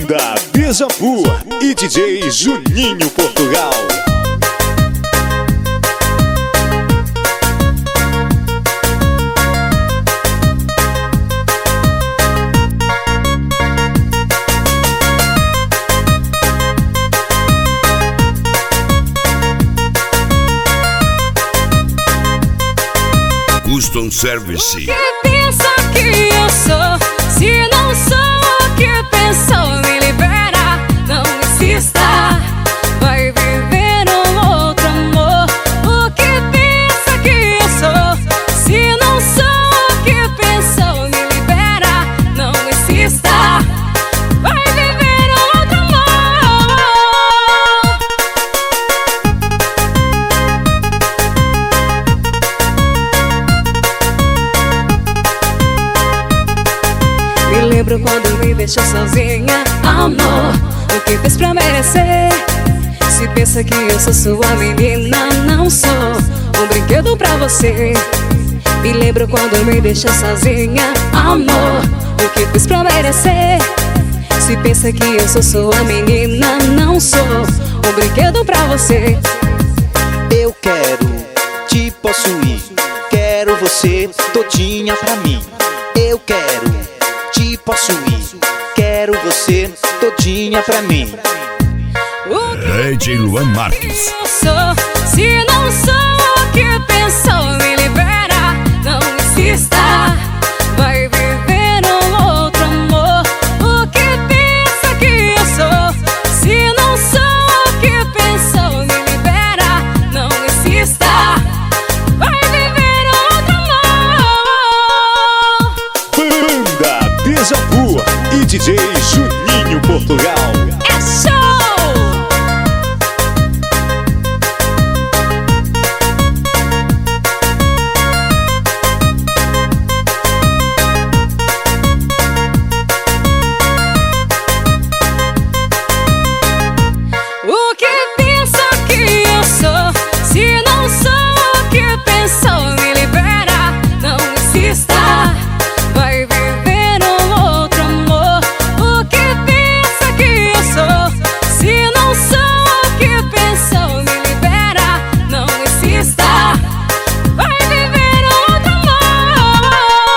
Banda Déjà Vu e DJ Juninho Portugal. Custom Service. O que pensa que eu sou? Se não sou o que pensou, me libera, não insista. Vai viver um outro amor. O que pensa que eu sou? Se não sou o que pensou, me libera, não insista. Vai viver outro amor. Me lembro quando me deixou sozinha, amor. O que fez pra merecer? Se pensa que eu sou sua menina, não sou um brinquedo pra você. Me lembro quando me deixou sozinha, amor. O que fez pra merecer? Se pensa que eu sou sua menina, não sou um brinquedo pra você. Eu quero te possuir, quero você todinha pra mim. Eu quero te possuir, quero você todinha pra mim. O que DJ Luan Marques. eu sou? Se não sou o que pensou, me libera, não insista. Vai viver um outro amor. O que pensa que eu sou? Se não sou o que pensou, me libera, não insista. Vai viver outro amor. Banda Déjà Vu e DJ Juninho Portugal. É show! O que pensa que eu sou? Se não sou o que pensou, me libera, não insista. Vai viver um outro amor. O que pensa que eu sou? Se não sou o que pensou, me libera, não insista. Vai viver outro amor.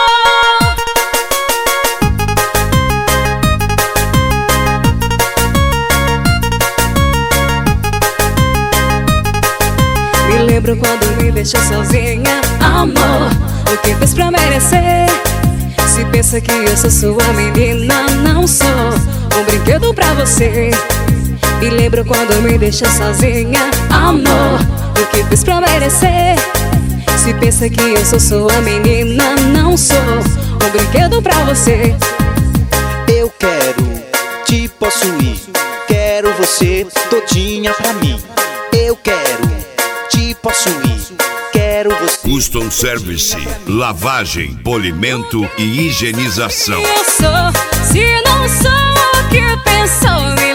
Me lembro quando me deixou sozinha, amor. O que fez pra merecer? Se pensa que eu sou sua menina, não sou um brinquedo pra você. Me lembro quando me deixou sozinha, amor. O que fez pra merecer? Se pensa que eu sou sua menina, não sou um brinquedo pra você. Eu quero te possuir, quero você todinha pra mim. Eu quero te possuir, quero você. Custom Service. Lavagem, polimento e higienização. Eu sou, se não sou o que pensou, me